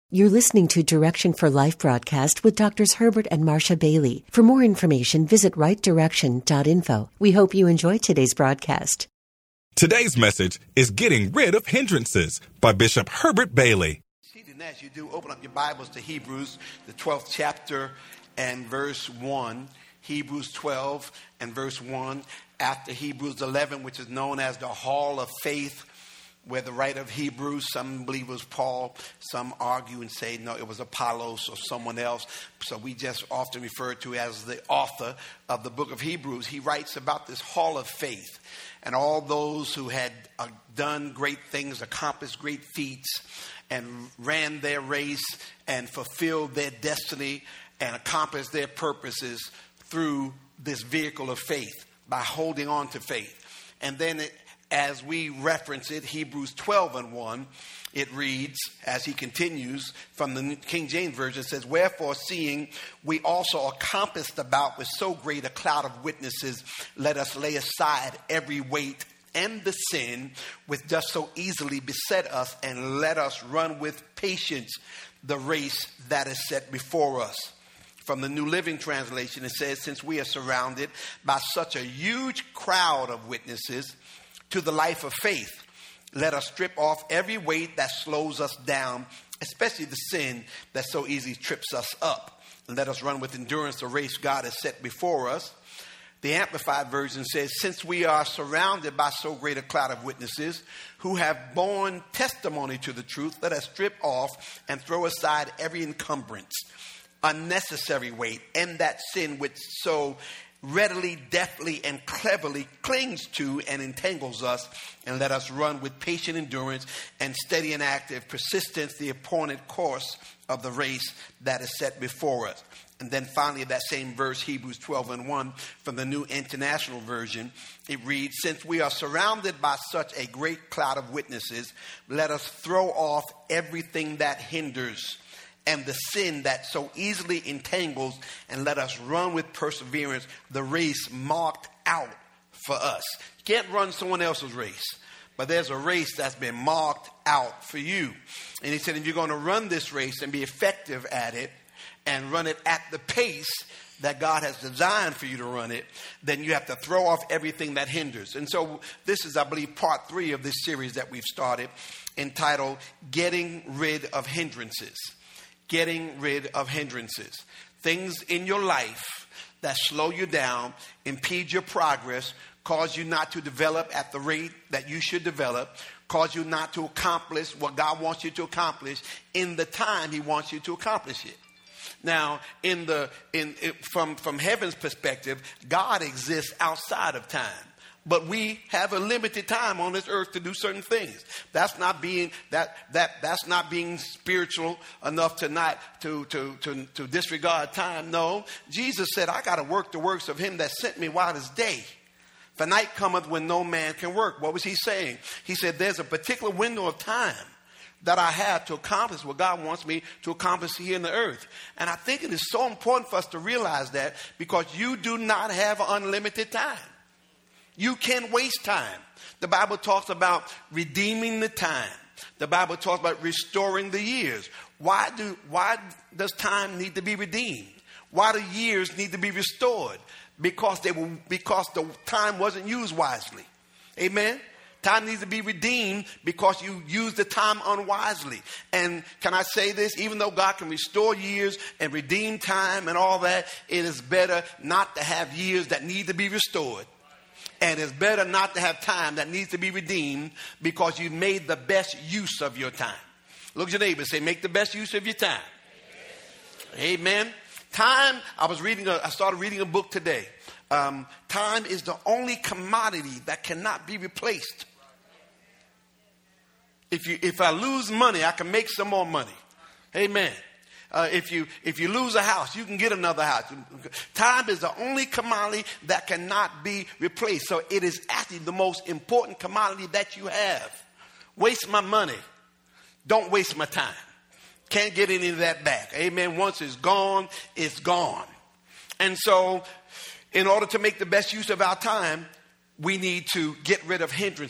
You're listening to Direction for Life broadcast with Drs. Herbert and Marcia Bailey. For more information, visit rightdirection.info. We hope you enjoy today's broadcast. Today's message is Getting Rid of Hindrances by Bishop Herbert Bailey. And as you do, open up your Bibles to Hebrews, the 12th chapter and verse 1. Hebrews 12 and verse 1. After Hebrews 11, which is known as the Hall of Faith, where the writer of Hebrews, some believe it was Paul, some argue and say, no, it was Apollos or someone else. So we just often refer to as the author of the book of Hebrews. He writes about this Hall of Faith and all those who had done great things, accomplished great feats, and ran their race and fulfilled their destiny and accomplished their purposes through this vehicle of faith by holding on to faith. And then as we reference it, Hebrews 12 and 1, it reads, as he continues from the King James Version, it says, "Wherefore, seeing we also are compassed about with so great a cloud of witnesses, let us lay aside every weight and the sin which does so easily beset us, and let us run with patience the race that is set before us." From the New Living Translation, it says, "Since we are surrounded by such a huge crowd of witnesses to the life of faith, let us strip off every weight that slows us down, especially the sin that so easily trips us up. And let us run with endurance the race God has set before us." The Amplified Version says, "Since we are surrounded by so great a cloud of witnesses who have borne testimony to the truth, let us strip off and throw aside every encumbrance, unnecessary weight, and that sin which so readily, deftly, and cleverly clings to and entangles us, and let us run with patient endurance and steady and active persistence the appointed course of the race that is set before us." And then finally, that same verse, Hebrews 12 and 1, from the New International Version, it reads, "Since we are surrounded by such a great cloud of witnesses, let us throw off everything that hinders and the sin that so easily entangles, and let us run with perseverance the race marked out for us." You can't run someone else's race, but there's a race that's been marked out for you. And he said, if you're going to run this race and be effective at it and run it at the pace that God has designed for you to run it, then you have to throw off everything that hinders. And so this is, I believe, part 3 of this series that we've started, entitled Getting Rid of Hindrances. Getting rid of hindrances. Things in your life that slow you down, impede your progress, cause you not to develop at the rate that you should develop, cause you not to accomplish what God wants you to accomplish in the time He wants you to accomplish it. Now, from heaven's perspective, God exists outside of time. But we have a limited time on this earth to do certain things. That's not being that's not being spiritual enough to disregard time. No, Jesus said, "I got to work the works of Him that sent me while it is day. For night cometh when no man can work." What was He saying? He said, "There's a particular window of time that I have to accomplish what God wants me to accomplish here in the earth." And I think it is so important for us to realize that, because you do not have unlimited time. You can't waste time. The Bible talks about redeeming the time. The Bible talks about restoring the years. Why does time need to be redeemed? Why do years need to be restored? Because the time wasn't used wisely. Amen? Time needs to be redeemed because you use the time unwisely. And can I say this? Even though God can restore years and redeem time and all that, it is better not to have years that need to be restored. And it's better not to have time that needs to be redeemed, because you made the best use of your time. Look at your neighbor and say, make the best use of your time. Amen. Time, I started reading a book today. Time is the only commodity that cannot be replaced. If I lose money, I can make some more money. Amen. If you lose a house, you can get another house. Time is the only commodity that cannot be replaced. So it is actually the most important commodity that you have. Waste my money. Don't waste my time. Can't get any of that back. Amen. Once it's gone, it's gone. And so in order to make the best use of our time, we need to get rid of hindrances.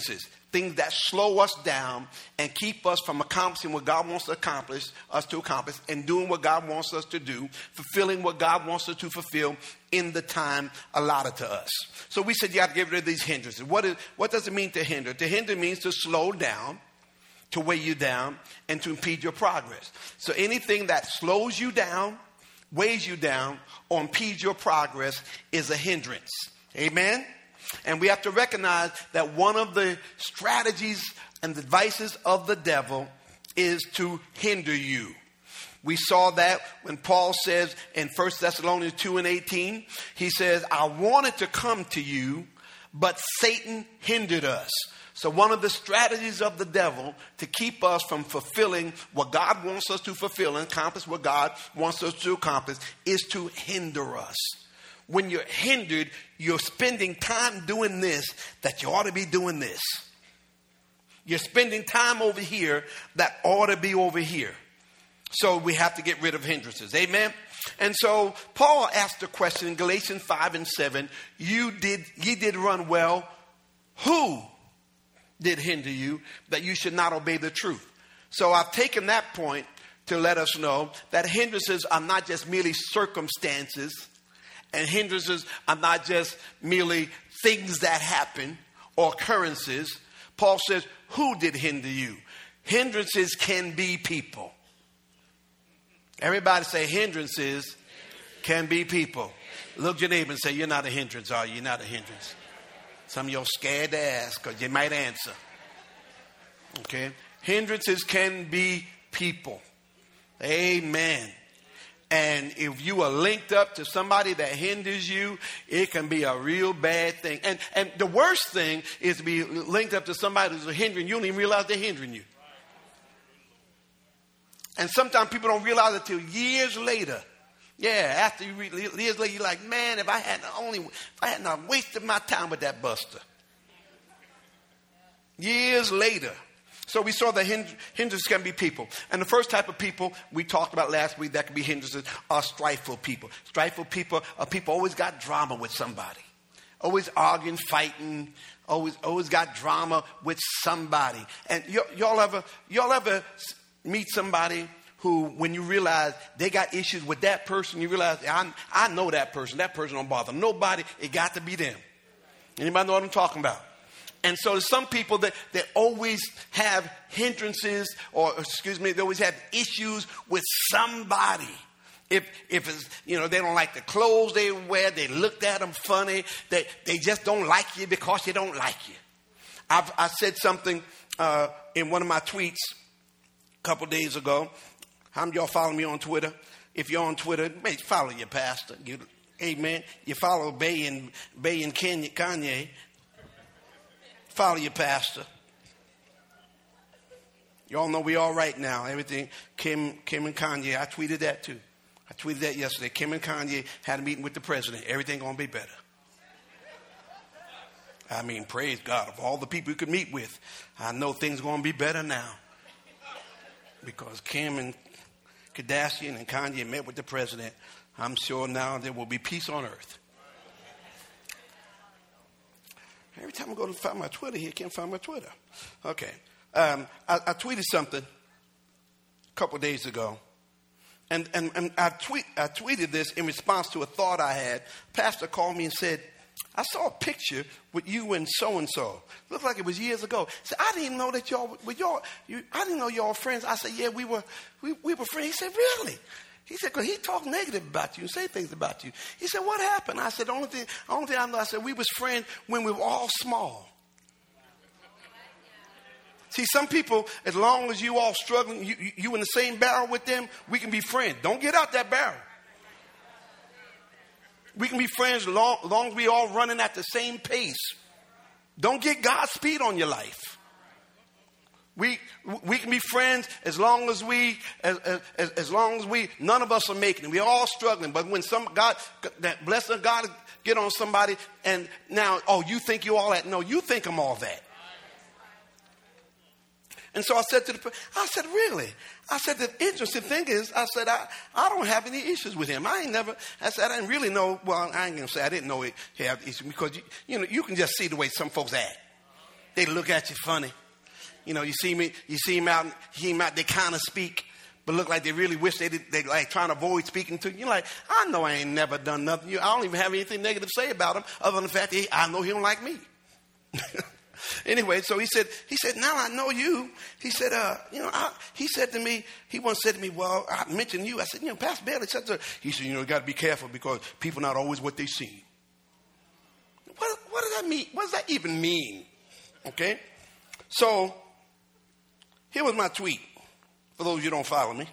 things that slow us down and keep us from accomplishing what God wants us to accomplish, and doing what God wants us to do, fulfilling what God wants us to fulfill in the time allotted to us. So we said you have to get rid of these hindrances. What does it mean to hinder? To hinder means to slow down, to weigh you down, and to impede your progress. So anything that slows you down, weighs you down, or impedes your progress is a hindrance. Amen? And we have to recognize that one of the strategies and the devices of the devil is to hinder you. We saw that when Paul says in 1 Thessalonians 2:18, he says, I wanted to come to you, but Satan hindered us. So one of the strategies of the devil to keep us from fulfilling what God wants us to fulfill and accomplish what God wants us to accomplish is to hinder us. When you're hindered, you're spending time doing this that you ought to be doing this. You're spending time over here that ought to be over here. So we have to get rid of hindrances. Amen? And so Paul asked the question in Galatians 5:7, ye did run well. Who did hinder you that you should not obey the truth? So I've taken that point to let us know that hindrances are not just merely circumstances, and hindrances are not just merely things that happen or occurrences. Paul says, who did hinder you? Hindrances can be people. Everybody say hindrances can be people. Look at your neighbor and say, you're not a hindrance, are you? You're not a hindrance. Some of y'all scared to ask because you might answer. Okay? Hindrances can be people. Amen. And if you are linked up to somebody that hinders you, it can be a real bad thing. And the worst thing is to be linked up to somebody who's hindering you. You don't even realize they're hindering you. And sometimes people don't realize it till years later. Yeah, after years later, you're like, man, if I had not wasted my time with that buster. Years later. So we saw that hindrances can be people. And the first type of people we talked about last week that can be hindrances are strifeful people. Strifeful people are people always got drama with somebody. Always arguing, fighting, always got drama with somebody. And y'all ever meet somebody who, when you realize they got issues with that person, you realize, I know that person. That person don't bother nobody. It got to be them. Anybody know what I'm talking about? And so there's some people that always have hindrances they always have issues with somebody. If it's, they don't like the clothes they wear, they looked at them funny, they just don't like you because they don't like you. I said something in one of my tweets a couple days ago. How many of y'all follow me on Twitter? If you're on Twitter, follow your pastor. Amen. You follow Bay and Kanye. Follow your pastor. Y'all know we all right now. Everything, Kim and Kanye. I tweeted that too. I tweeted that yesterday. Kim and Kanye had a meeting with the president. Everything going to be better. I mean, praise God. Of all the people you could meet with, I know things are going to be better now. Because Kim and Kardashian and Kanye met with the president. I'm sure now there will be peace on earth. Every time I go to find my Twitter here, I can't find my Twitter. Okay. I tweeted something a couple of days ago. And I tweeted this in response to a thought I had. Pastor called me and said, I saw a picture with you and so-and-so. Looked like it was years ago. He said, I didn't even know that I didn't know y'all were friends. I said, yeah, we were friends. He said, really? He said, because he talked negative about you and say things about you. He said, what happened? I said, the only thing I know, I said, we was friends when we were all small. See, some people, as long as you all struggling, you in the same barrel with them, we can be friends. Don't get out that barrel. We can be friends as long as we all running at the same pace. Don't get God's speed on your life. We can be friends as long as none of us are making it. We're all struggling. But when that blessing of God get on somebody and now, you think you all that? No, you think I'm all that. And so I said really? I said, the interesting thing is, I said, I don't have any issues with him. I didn't really know, well, I ain't going to say I didn't know he had issues because, you can just see the way some folks act. They look at you funny. You know, you see him out, they kind of speak, but look like they really wish they like trying to avoid speaking to you. You're like, I know I ain't never done nothing. I don't even have anything negative to say about him other than the fact that I know he don't like me. Anyway, so he said, now I know you. He said, he said to me, he once said to me, well, I mentioned you. I said, Pastor Bailey, he said, you got to be careful because people not always what they seem. What does that mean? What does that even mean? Okay. So here was my tweet for those of you who don't follow me.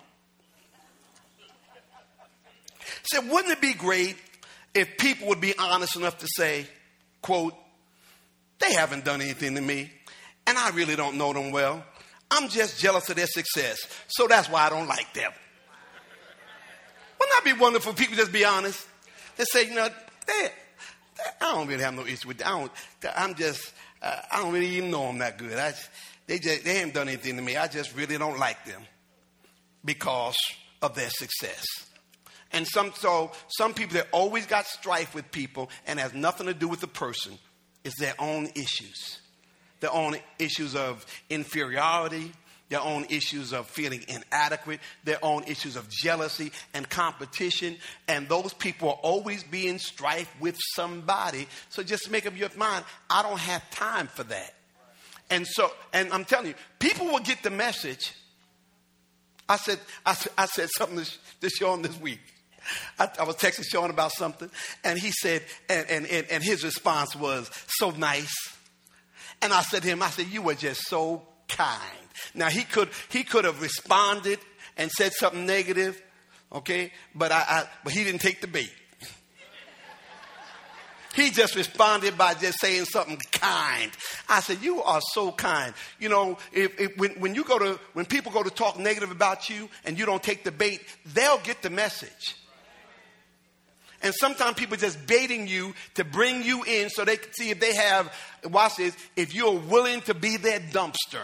It said, wouldn't it be great if people would be honest enough to say, quote, they haven't done anything to me, and I really don't know them well. I'm just jealous of their success, so that's why I don't like them. Wouldn't that be wonderful if people just be honest? They say, I don't really have no issue with them. I don't really even know them that good. They haven't done anything to me. I just really don't like them because of their success. And some people that always got strife with people and has nothing to do with the person. It's their own issues. Their own issues of inferiority, their own issues of feeling inadequate, their own issues of jealousy and competition. And those people are always be in strife with somebody. So just make up your mind, I don't have time for that. And I'm telling you, people will get the message. I said something to Sean this week. I was texting Sean about something, and he said, and his response was so nice. And I said to him, you were just so kind. Now he could have responded and said something negative, okay, but he didn't take the bait. He just responded by just saying something kind. I said, you are so kind. When people go to talk negative about you and you don't take the bait, they'll get the message. And sometimes people just baiting you to bring you in so they can see if they have, watch this, if you're willing to be their dumpster.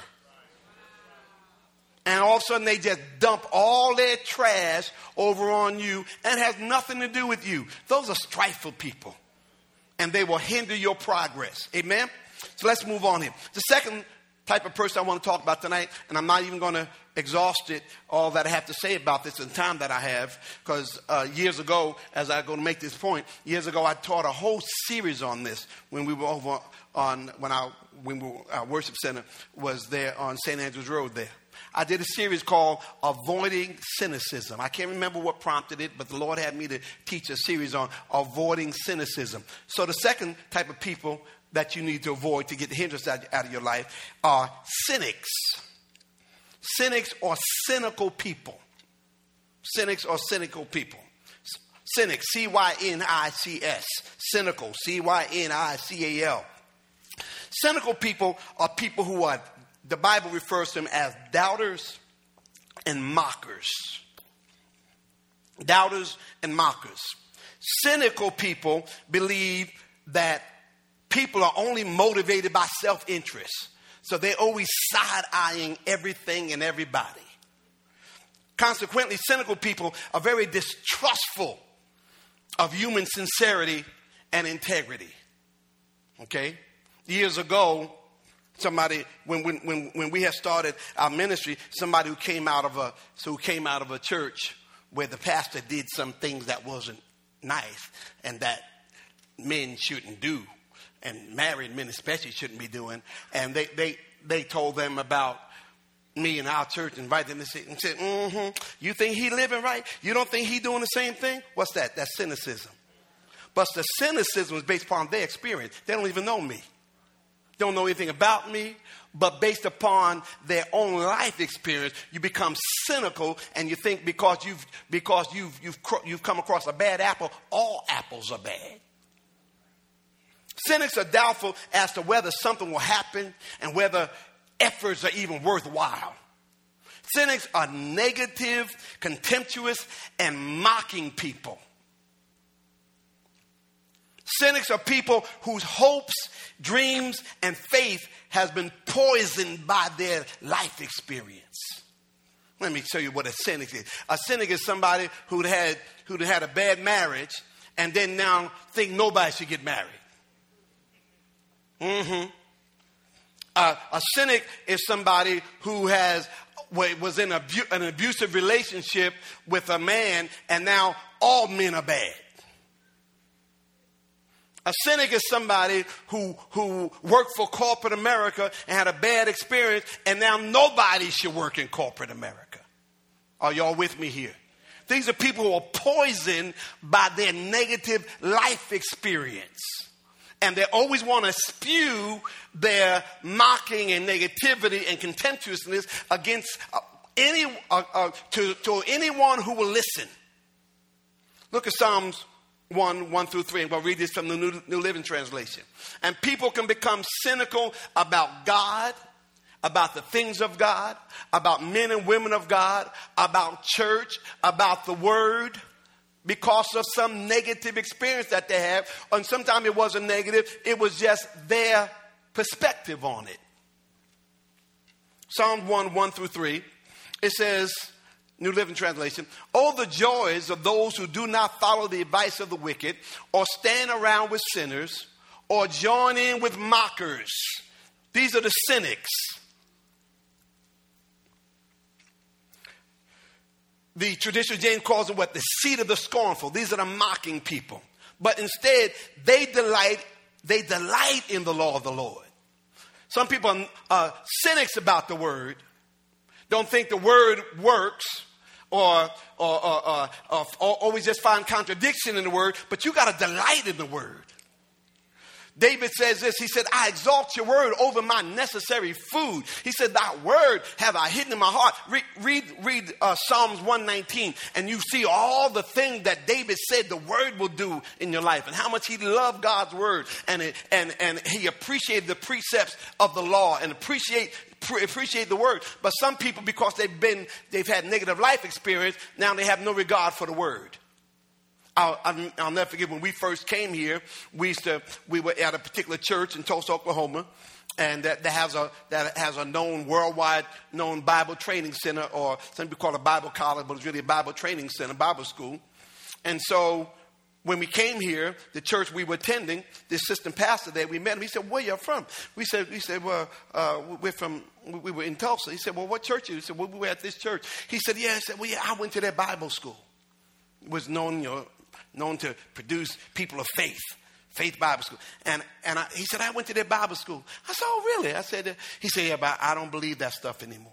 And all of a sudden they just dump all their trash over on you and has nothing to do with you. Those are strifeful people. And they will hinder your progress. Amen? So let's move on here. The second type of person I want to talk about tonight, and I'm not even going to exhaust it, all that I have to say about this in the time that I have, because years ago, as I go to make this point, years ago I taught a whole series on this when we were over on, our worship center was there on St. Andrews Road there. I did a series called Avoiding Cynicism. I can't remember what prompted it, but the Lord had me to teach a series on avoiding cynicism. So the second type of people that you need to avoid to get the hindrance out of your life are cynics. Cynics or cynical people. Cynics or cynical people. Cynics, C-Y-N-I-C-S. Cynical, C-Y-N-I-C-A-L. Cynical people are people who are, the Bible refers to them as doubters and mockers. Doubters and mockers. Cynical people believe that people are only motivated by self-interest. So they're always side-eyeing everything and everybody. Consequently, cynical people are very distrustful of human sincerity and integrity. Okay? Years ago, somebody, when we had started our ministry, somebody who came out of a church where the pastor did some things that wasn't nice and that men shouldn't do, and married men especially shouldn't be doing, and they told them about me and our church, invited them and said, you think he living right? You don't think he doing the same thing? What's that? That's cynicism. But the cynicism is based upon their experience. They don't even know me. They don't know anything about me, but based upon their own life experience, you become cynical, and you think because you've come across a bad apple, all apples are bad. Cynics are doubtful as to whether something will happen and whether efforts are even worthwhile. Cynics are negative, contemptuous, and mocking people. Cynics are people whose hopes, dreams, and faith has been poisoned by their life experience. Let me tell you what a cynic is. A cynic is somebody who had a bad marriage and then now think nobody should get married. A cynic is somebody who was in an abusive relationship with a man, and now all men are bad. A cynic is somebody who worked for corporate America and had a bad experience, and now nobody should work in corporate America. Are y'all with me here? These are people who are poisoned by their negative life experience. And they always want to spew their mocking and negativity and contemptuousness against to anyone who will listen. Look at Psalms 1 through 3. I'm going to read this from the New Living Translation. And people can become cynical about God, about the things of God, about men and women of God, about church, about the word, because of some negative experience that they have. And sometimes it wasn't negative, it was just their perspective on it. Psalm 1 through 3, it says, New Living Translation, "Oh, the joys of those who do not follow the advice of the wicked, or stand around with sinners, or join in with mockers." These are the cynics. The traditional James calls them what? The seed of the scornful. These are the mocking people. But instead, they delight in the law of the Lord. Some people are cynics about the word, don't think the word works, or always just find contradiction in the word, but you got to delight in the word. David says this, he said, "I exalt your word over my necessary food." He said, "Thy word have I hidden in my heart." Read Psalms 119, and you see all the things that David said the word will do in your life, and how much he loved God's word, and he appreciated the precepts of the law, and appreciate the word. But some people, because they've had negative life experience, now they have no regard for the word. I'll never forget when we first came here. We were at a particular church in Tulsa, Oklahoma, and that has a worldwide known Bible training center, or some people call it a Bible college, but it's really a Bible training center, Bible school. And so when we came here, the church we were attending, the assistant pastor there, we met him. He said, "Where you from?" We said, "Well, we were in Tulsa." He said, "Well, what church are you?" He said, "Well, we were at this church." He said, "Yeah." I said, "Well, yeah, I went to that Bible school." It was known to produce people of faith Bible school. And he said, "I went to their Bible school." I said, "Oh, really?" I said, he said, "Yeah, but I don't believe that stuff anymore.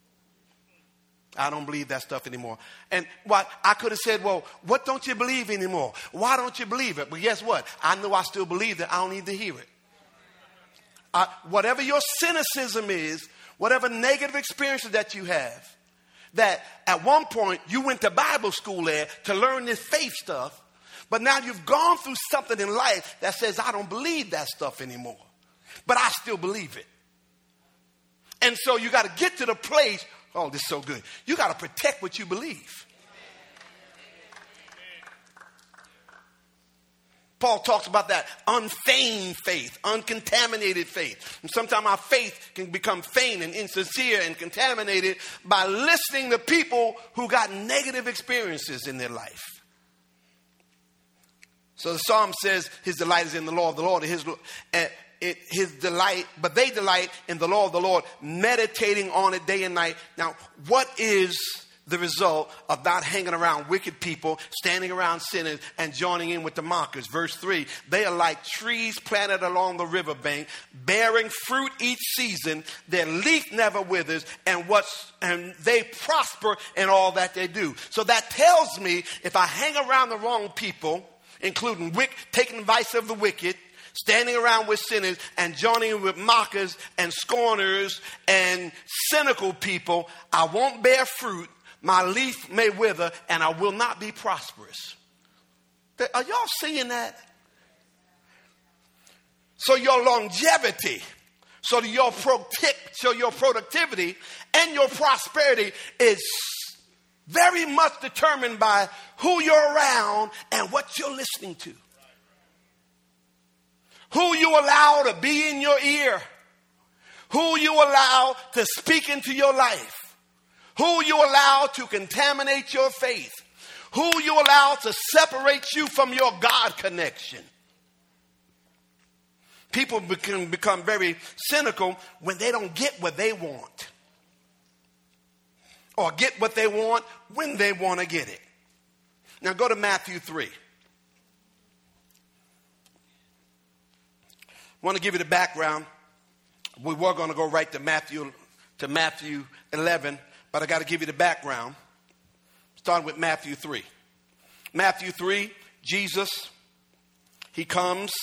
I don't believe that stuff anymore." And what I could have said, "Well, what don't you believe anymore? Why don't you believe it?" But guess what? I know I still believe it. I don't need to hear it. Whatever your cynicism is, whatever negative experiences that you have, that at one point you went to Bible school there to learn this faith stuff, but now you've gone through something in life that says, "I don't believe that stuff anymore, but I still believe it." And so you got to get to the place, oh, this is so good. You got to protect what you believe. Paul talks about that unfeigned faith, uncontaminated faith. And sometimes our faith can become feigned and insincere and contaminated by listening to people who got negative experiences in their life. So the psalm says his delight is in the law of the Lord, but they delight in the law of the Lord, meditating on it day and night. Now, what is the result of not hanging around wicked people, standing around sinners, and joining in with the mockers? Verse 3, "They are like trees planted along the riverbank, bearing fruit each season. Their leaf never withers, and they prosper in all that they do." So that tells me if I hang around the wrong people, including taking advice of the wicked, standing around with sinners, and joining in with mockers and scorners and cynical people, I won't bear fruit. My leaf may wither, and I will not be prosperous. Are y'all seeing that? So your longevity, so your productivity and your prosperity is very much determined by who you're around and what you're listening to. Who you allow to be in your ear. Who you allow to speak into your life. Who you allow to contaminate your faith. Who you allow to separate you from your God connection. People become very cynical when they don't get what they want. Or get what they want when they want to get it. Now go to Matthew 3. I want to give you the background. We were going to go right to Matthew 11, but I got to give you the background. Starting with Matthew 3. Matthew 3, Jesus, he comes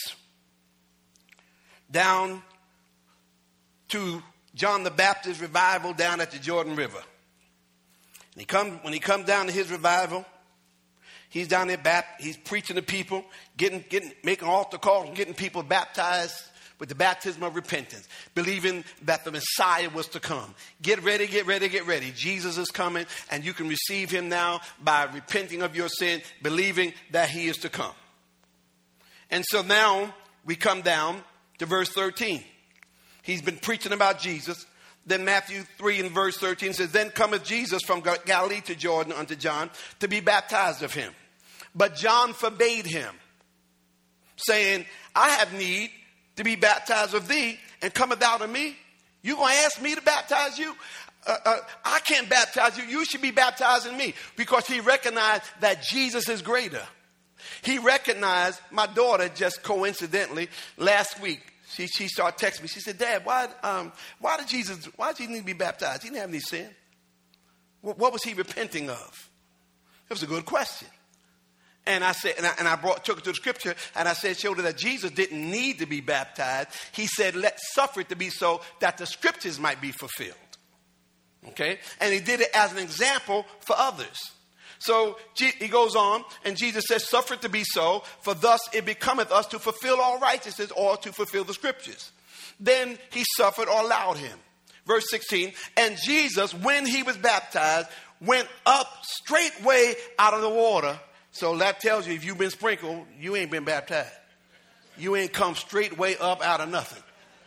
down to John the Baptist revival down at the Jordan River. And when he comes down to his revival, he's down there, he's preaching to people, making altar calls and getting people baptized with the baptism of repentance, believing that the Messiah was to come. Get ready, get ready, get ready. Jesus is coming, and you can receive him now by repenting of your sin, believing that he is to come. And so now we come down to verse 13. He's been preaching about Jesus. Then Matthew 3 and verse 13 says, Then cometh Jesus from Galilee to Jordan unto John to be baptized of him. But John forbade him, saying, I have need to be baptized of thee, and cometh thou to me? You going to ask me to baptize you? I can't baptize you. You should be baptizing me. Because he recognized that Jesus is greater. He recognized, my daughter just coincidentally last week, she started texting me. She said, Dad, why did Jesus need to be baptized? He didn't have any sin. What was he repenting of? It was a good question. And I said, and I took it to the scripture, and I showed her that Jesus didn't need to be baptized. He said, suffer it to be so that the scriptures might be fulfilled. Okay? And he did it as an example for others. So he goes on, and Jesus says, suffer it to be so, for thus it becometh us to fulfill all righteousness, or to fulfill the scriptures. Then he suffered or allowed him. Verse 16, and Jesus, when he was baptized, went up straightway out of the water. So that tells you, if you've been sprinkled, you ain't been baptized. You ain't come straightway up out of nothing.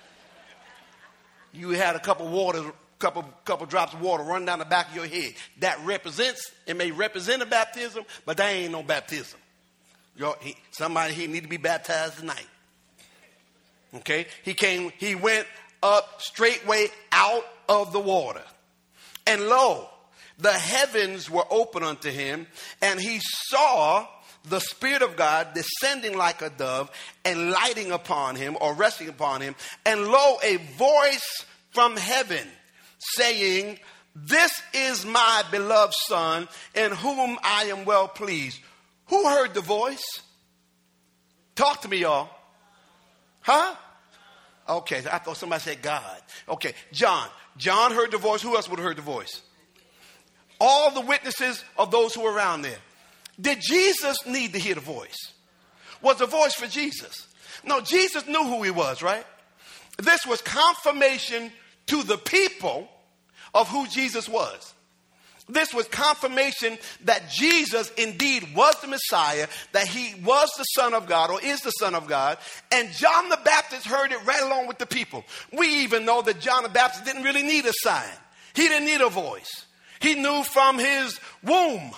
You had a couple drops of water run down the back of your head. It may represent a baptism, but that ain't no baptism. Somebody here need to be baptized tonight. Okay? He went up straightway out of the water. And lo, the heavens were open unto him, and he saw the Spirit of God descending like a dove and lighting upon him, or resting upon him. And lo, a voice from heaven saying, This is my beloved Son, in whom I am well pleased. Who heard the voice? Talk to me, y'all. Huh? Okay, I thought somebody said God. Okay, John. John heard the voice. Who else would have heard the voice? All the witnesses of those who were around there. Did Jesus need to hear the voice? Was the voice for Jesus? No, Jesus knew who he was, right? This was confirmation to the people of who Jesus was. This was confirmation that Jesus indeed was the Messiah, that he was the Son of God, or is the Son of God. And John the Baptist heard it right along with the people. We even know that John the Baptist didn't really need a sign. He didn't need a voice. He knew from his womb,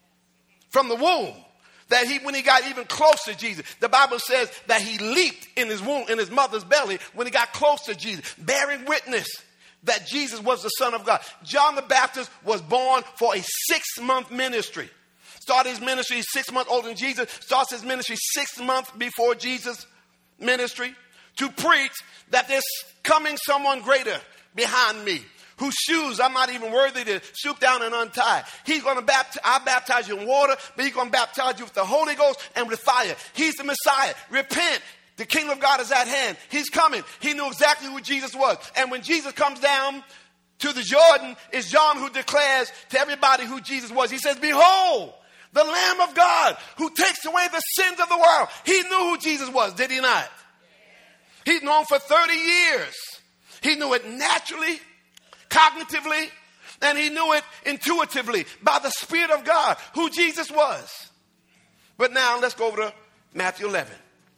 that when he got even close to Jesus, the Bible says that he leaped in his womb, in his mother's belly, when he got close to Jesus, bearing witness that Jesus was the Son of God. John the Baptist was born for a 6-month ministry. Started his ministry, he's 6 months older than Jesus, starts his ministry 6 months before Jesus' ministry, to preach that there's coming someone greater behind me, whose shoes I'm not even worthy to stoop down and untie. He's going to baptize you in water, but he's going to baptize you with the Holy Ghost and with fire. He's the Messiah. Repent. The kingdom of God is at hand. He's coming. He knew exactly who Jesus was. And when Jesus comes down to the Jordan, it's John who declares to everybody who Jesus was. He says, Behold, the Lamb of God who takes away the sins of the world. He knew who Jesus was, did he not? He's known for 30 years. He knew it naturally, cognitively, and he knew it intuitively by the Spirit of God, who Jesus was. But now let's go over to Matthew 11.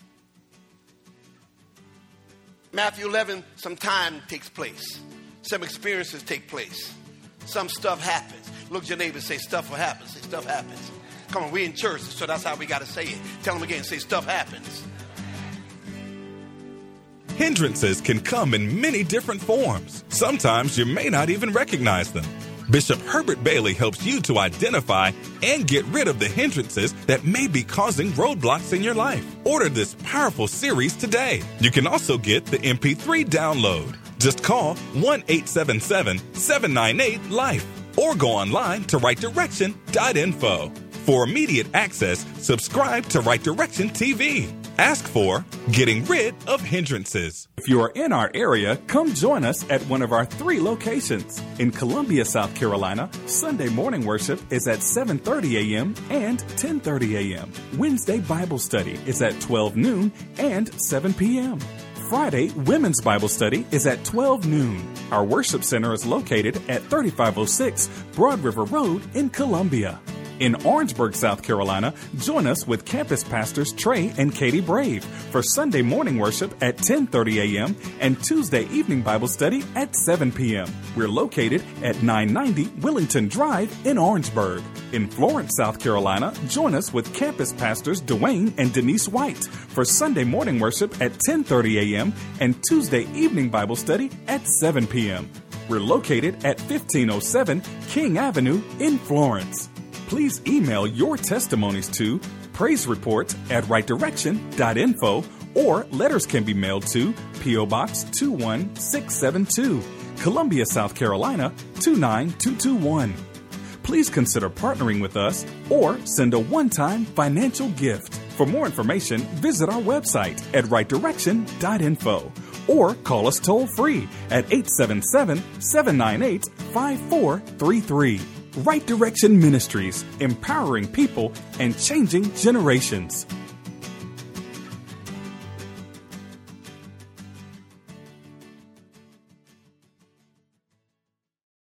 Matthew 11, some time takes place. Some experiences take place. Some stuff happens. Look at your neighbor and say, stuff will happen. Say, stuff happens. Come on, we in church, so that's how we got to say it. Tell them again, say, stuff happens. Hindrances can come in many different forms. Sometimes you may not even recognize them. Bishop Herbert Bailey helps you to identify and get rid of the hindrances that may be causing roadblocks in your life. Order this powerful series today. You can also get the MP3 download. Just call 1-877-798-LIFE or go online to rightdirection.info. For immediate access, subscribe to Right Direction TV. Ask for Getting Rid of Hindrances. If you are in our area, come join us at one of our 3 locations. In Columbia, South Carolina, Sunday morning worship is at 7:30 a.m. and 10:30 a.m. Wednesday Bible study is at 12 noon and 7 p.m. Friday, Women's Bible Study is at 12 noon. Our worship center is located at 3506 Broad River Road in Columbia. In Orangeburg, South Carolina, join us with campus pastors Trey and Katie Brave for Sunday morning worship at 10:30 a.m. and Tuesday evening Bible study at 7 p.m. We're located at 990 Willington Drive in Orangeburg. In Florence, South Carolina, join us with campus pastors Dwayne and Denise White for Sunday morning worship at 10:30 a.m. and Tuesday evening Bible study at 7 p.m. We're located at 1507 King Avenue in Florence. Please email your testimonies to praisereport@rightdirection.info or letters can be mailed to P.O. Box 21672, Columbia, South Carolina 29221. Please consider partnering with us or send a one-time financial gift. For more information, visit our website at rightdirection.info or call us toll-free at 877-798-5433. Right Direction Ministries, empowering people and changing generations.